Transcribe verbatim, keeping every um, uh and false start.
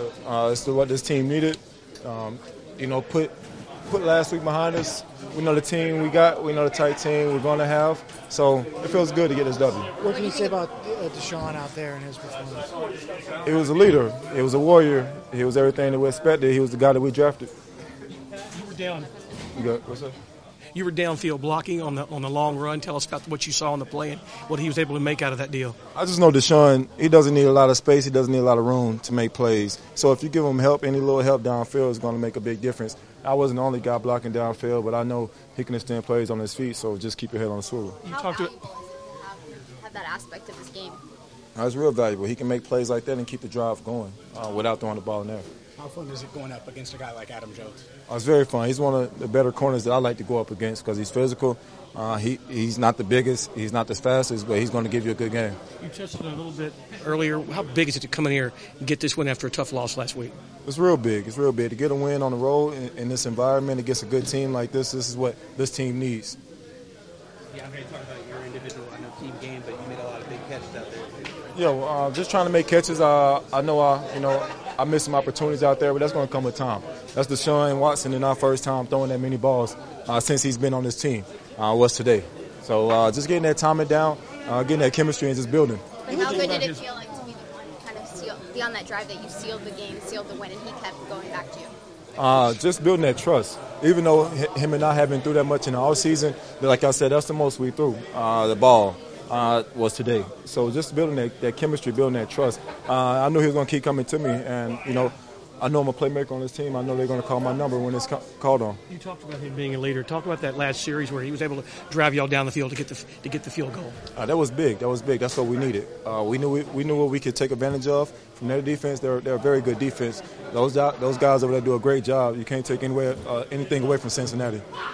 good. Uh, it's what this team needed. Um, you know, put put last week behind us. We know the team we got. We know the tight team we're going to have. So it feels good to get this W. What can you say about uh, Deshaun out there and his performance? He was a leader. He was a warrior. He was everything that we expected. He was the guy that we drafted. You were down. You got, what's up? You were downfield blocking on the on the long run. Tell us about what you saw on the play and what he was able to make out of that deal. I just know Deshaun, he doesn't need a lot of space. He doesn't need a lot of room to make plays. So if you give him help, any little help downfield is going to make a big difference. I wasn't the only guy blocking downfield, but I know he can extend plays on his feet, so just keep your head on the swivel. You How talked to valuable is it to have, have that aspect of his game? That's real valuable. He can make plays like that and keep the drive going uh, without throwing the ball in there. How fun is it going up against a guy like Adam Jones? Uh, it's very fun. He's one of the better corners that I like to go up against because he's physical. Uh, he He's not the biggest. He's not the fastest, but he's going to give you a good game. You touched on it a little bit earlier. How big is it to come in here and get this win after a tough loss last week? It's real big. It's real big. To get a win on the road in, in this environment against a good team like this, this is what this team needs. Yeah, I'm going to talk about your individual, I know, team game, but you made a lot of big catches out there. Yeah, well, uh, just trying to make catches. Uh, I know I, you know, I missed some opportunities out there, but that's going to come with time. That's Deshaun Watson in our first time throwing that many balls uh, since he's been on this team. Uh, was today. So uh, just getting that timing down, uh, getting that chemistry, and just building. But how good did it feel like to be the one kind of seal, be on that drive that you sealed the game, sealed the win, and he kept going back to you? Uh, just building that trust. Even though him and I haven't threw that much in the offseason, like I said, that's the most we threw, uh, the ball. Uh, was today. So just building that, that chemistry, building that trust. Uh, I knew he was going to keep coming to me, and, you know, I know I'm a playmaker on this team. I know they're going to call my number when it's ca- called on. You talked about him being a leader. Talk about that last series where he was able to drive y'all down the field to get the to get the field goal. Uh, that was big. That was big. That's what we needed. Uh, we knew we, we knew what we could take advantage of from their defense. They're they're a very good defense. Those those guys over there do a great job. You can't take anywhere, uh, anything away from Cincinnati.